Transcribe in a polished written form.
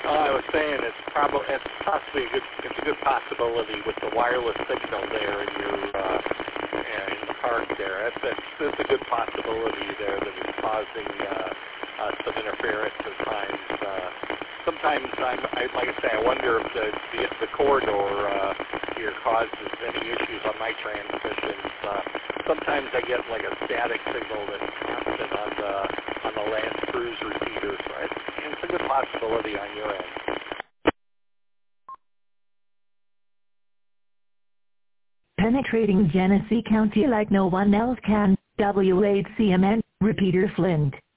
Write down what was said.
I was saying it's possibly it's a good possibility with the wireless signal there in your in the park there. That's a good possibility there that it's causing some interference at times. Sometimes like I say, I wonder if the corridor here causes any issues on my transmissions. Sometimes I get like a static signal that's constant on the Land Cruise repeater, so it's a good possibility on your end. Penetrating Genesee County like no one else can. W8CMN, Repeater Flint.